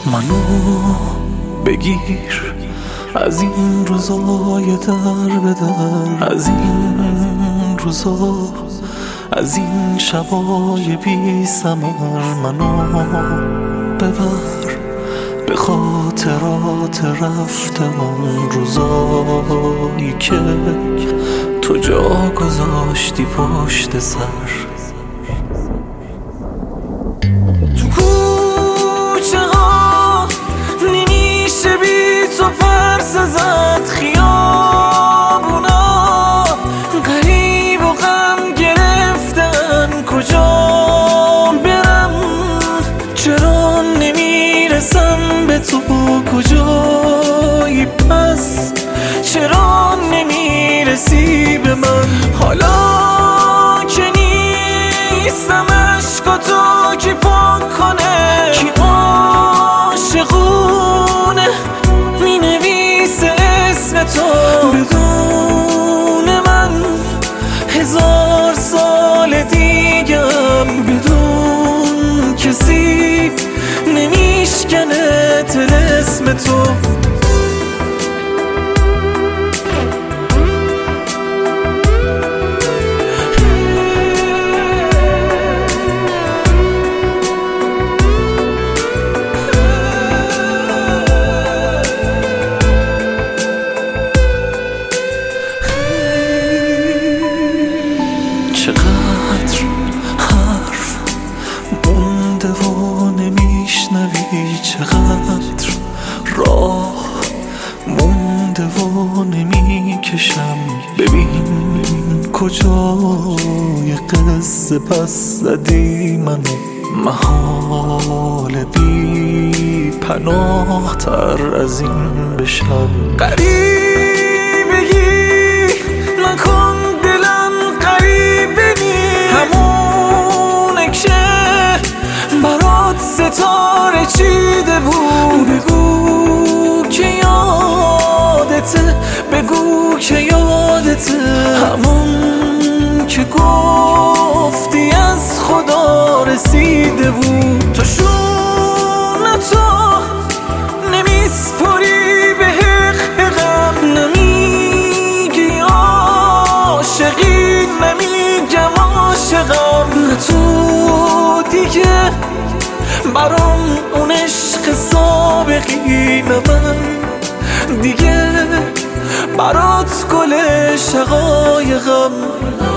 منو بگیر از این روزای در به در، از این روزا، از این شبای بی ثمر. منو ببر به خاطرات رفته اون روزایی که تو جا گذاشتی پشت سر. تو کوچه ها نمیشه بی تو پرس زد، خیابونا غریب و غم گرفتن، کجا برم چرا نمیرسم به تو، کجایی پس چرا نمیرسی به من. حالا که نیستم عشقاتو کی پاک کنه، کی عاشقونه مینویسه اسم تو بدون من. 1000 سال دیگم بدون کسی نمیشکنه طلسم تو. چقدر حرف مونده و نمیشنوی، چقدر راه مونده و نمیکشم. ببین کجای قصه پس زدی منو، محال بی پناه تر از این بشم. غریبگی نکن دلم غریبه نی، همونه که برات ستاره چیده بود. بگو که یادته، بگو که یادته، همون که گفتی از خدا رسیده بود. تو شونتو نمیسپری به حقم، نمیگی عاشقی، نمیگم عاشقم. نه تو دیگه برام اون عشق سابقی، نه من دیگه برات گل شقایقم.